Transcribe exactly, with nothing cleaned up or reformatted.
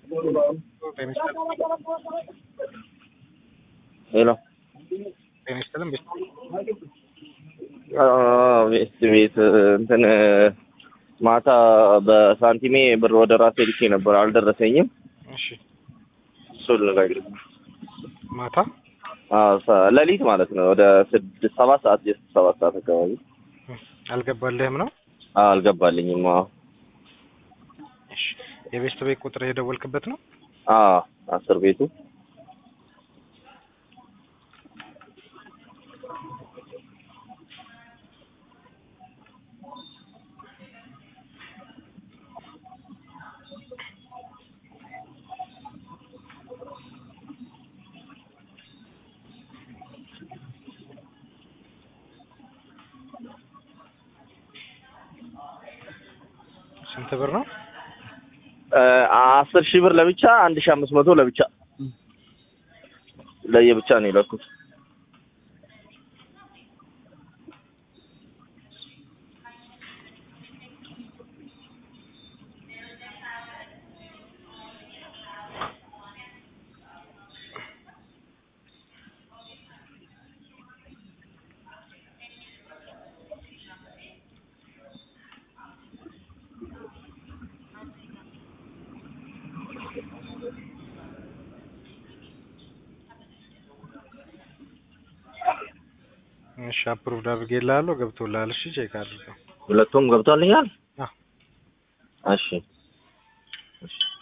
ሄሎ ጤናስጥልን ቤት አዎ ቤት ቤት እንትን ማታ በሳንቲሜ ብር ወደ ራሴ ልኬ ነበር አልደረሰኝም። እሺ ሶል ነገር ማታ አዎ ለሊት ማለት ነው ወደ ስድስት ሰባት ሰዓት ጀስት ሰባት ሰዓት አካባቢ አልገባልህም ነው? አዎ አልገባልኝም። አዎ እሺ የቤት ቤት ቁጥር የደወልክበት ነው? አዎ አስር ቤቱ ስንት ብር ነው? አስር ሺህ ብር ለብቻ አንድ ሺህ አምስት መቶ ለብቻ ለየብቻ ነው የላኩት። እሺ አፕሩቭድ አድርጌልሃለሁ ገብቶልሃል። እሺ ቼክ አድርገው። ሁለቱም ገብቶልኛል። አዎ እሺ እሺ